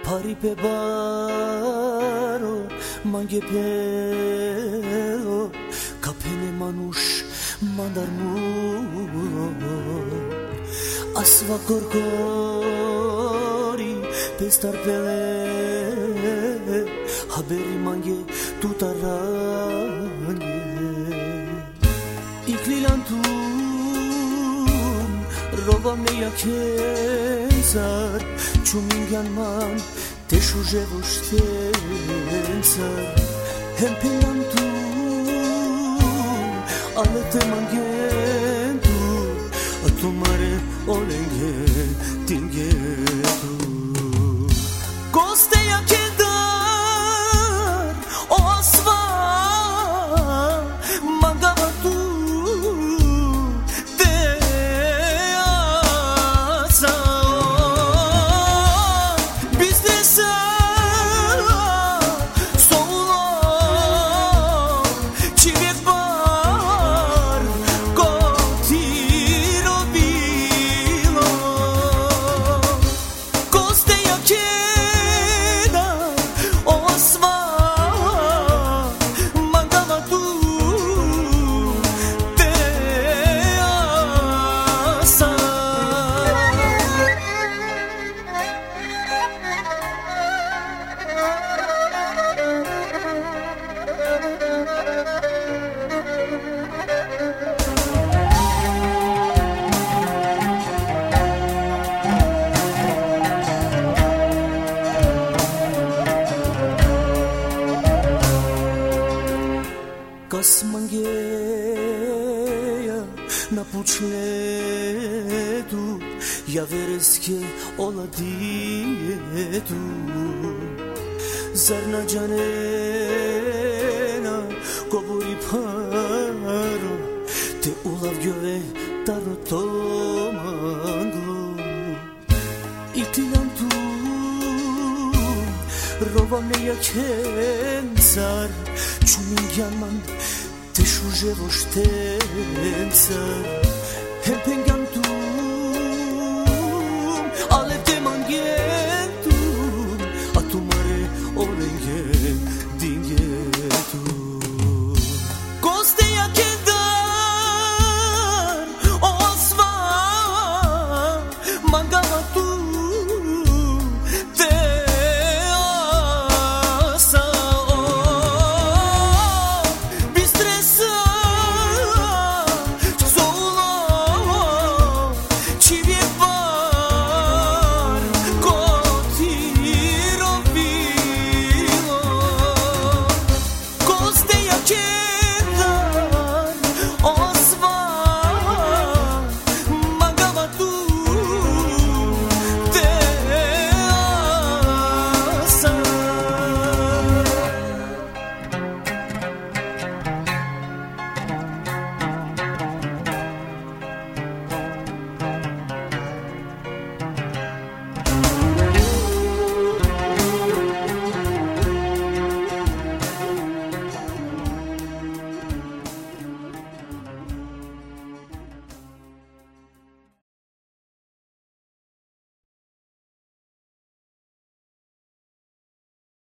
Pari pe baro, mange pelo, kapene manush mandarmulo. Asva korkori, pestar pele, haberi mange tutarange. Iklilantum, rovam ne yakensar, čumingan man, tešu ževo štencar. Hempenantum, ale te mangentu, a tu mare olenge tingetu. Koste yakendar, o asva, mangavatu. Kas mangeja na pučnetu, ja vereske oladietu. Zar na džanena govori paro, te ulav göve taro to manglo. I ti nam tu rovam ne yakensar, čumingan man tešu ževo štencar. Hempengan